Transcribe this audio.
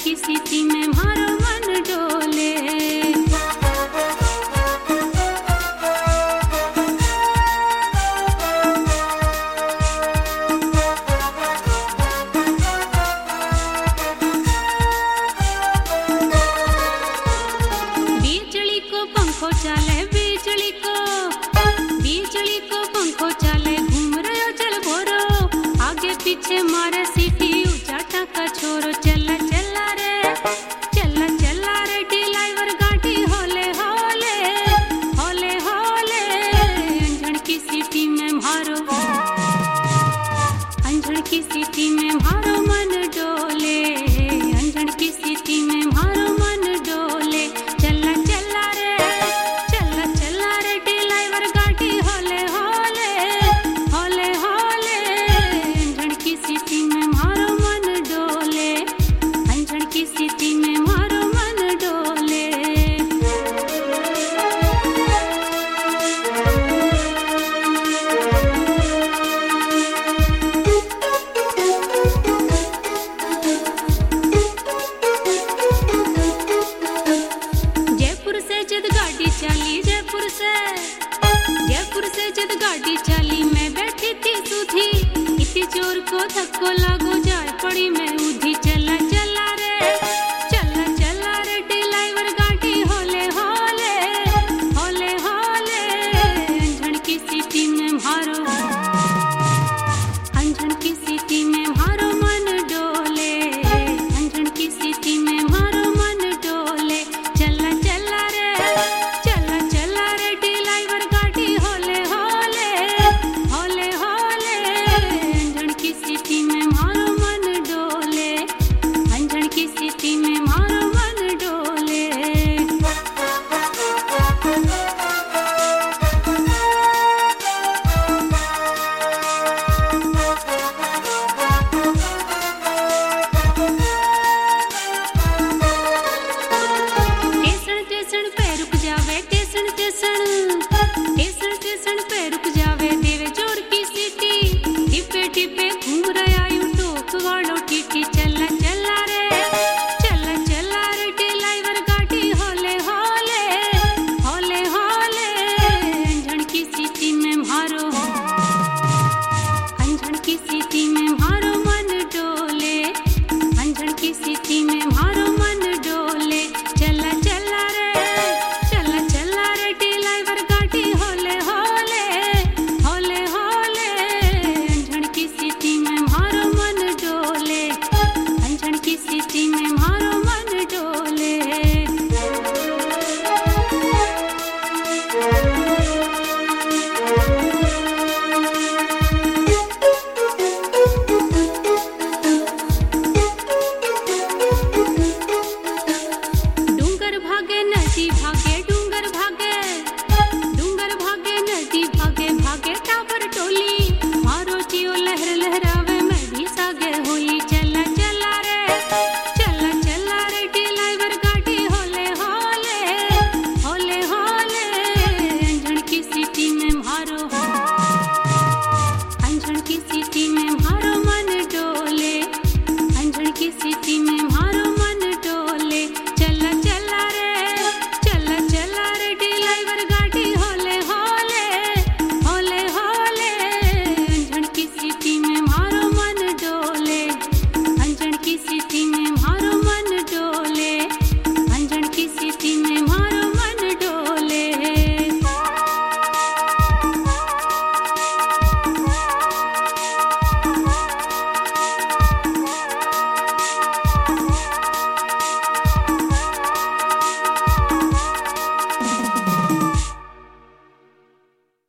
की सीटी में मारो मन डोले। बिजली को पंखो चले, बिजली को पंखो चले, घूम रहे जल भोरो, आगे पीछे मारे सीटी उचाटा का छोरो। चला चला रे, चला चला रे ड्राइवर गाड़ी होले होले होले होले। अंजन की सीटी में मारो, अंजन की सीटी में मारो मन डोले, अंजन की सीटी में मारो मन डोले। चला चला रे, चला चला रे ड्राइवर गाड़ी होले होले होले होले। अंजन की सीटी में मारो मन डोले, अंजन की सीटी में मारो मन डोले। जयपुर से जद गाड़ी चली, जयपुर से जद गाड़ी चली, मैं बैठी थी सुधी, इतनी जोर को धक्को लागो जाए पड़ी मैं उधी। चला चला रे, चला चला रे ड्राइवर गाड़ी होले होले होले होले। अंजन की सीटी में मारो, अंजन की सीटी में मारो मन डोले, अंजन की सीटी में मारो मन डोले। चला चला रे, चला चला रे ड्राइवर गाड़ी होले होले होले होले। अंजन की सीटी में मारो मन डोले, अंजन की सीटी में मारो मन डोले। टेशन टेशन पे रुक जावे, टेशन टेशन टेशन टेशन पे रुक जावे, देवे जोर की सीटी, टिपे टिपे घूम रहा यू टोक वालो टीटी। चला चला रे, चला चला रे ड्राइवर गाड़ी होले होले होले होले। अंजन की सीटी में मारो, अंजन की सीटी में मारो मन डोले, अंजन की सीटी में मारो मन डोले। चला चला रे, चला चला रे ड्राइवर गाड़ी होले होले होले होले। अंजन की सीटी में मारो मन डोले, अंजन की सीटी में